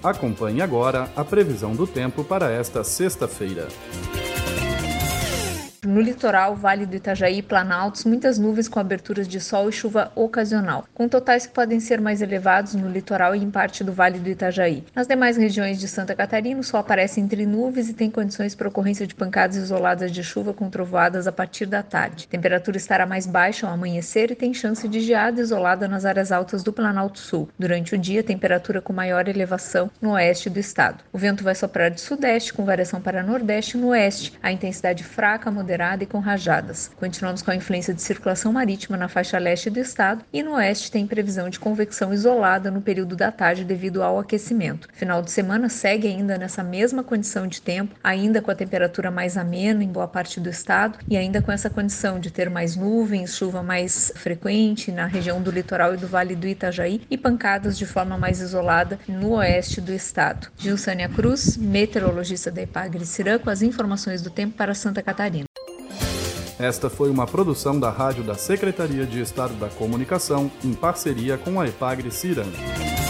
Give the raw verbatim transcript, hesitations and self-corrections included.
Acompanhe agora a previsão do tempo para esta sexta-feira. No litoral, Vale do Itajaí e Planaltos, muitas nuvens com aberturas de sol e chuva ocasional, com totais que podem ser mais elevados no litoral e em parte do Vale do Itajaí. Nas demais regiões de Santa Catarina, o sol aparece entre nuvens e tem condições para ocorrência de pancadas isoladas de chuva com trovoadas a partir da tarde. A temperatura estará mais baixa ao amanhecer e tem chance de geada isolada nas áreas altas do Planalto Sul. Durante o dia, temperatura com maior elevação no oeste do estado. O vento vai soprar de sudeste, com variação para nordeste e no oeste, a intensidade fraca, moderada e com rajadas. Continuamos com a influência de circulação marítima na faixa leste do estado e no oeste tem previsão de convecção isolada no período da tarde devido ao aquecimento. Final de semana segue ainda nessa mesma condição de tempo, ainda com a temperatura mais amena em boa parte do estado e ainda com essa condição de ter mais nuvens, chuva mais frequente na região do litoral e do Vale do Itajaí e pancadas de forma mais isolada no oeste do estado. Gilsânia Cruz, meteorologista da Epagre-Cirã, com as informações do tempo para Santa Catarina. Esta foi uma produção da Rádio da Secretaria de Estado da Comunicação, em parceria com a Epagre-Cirã.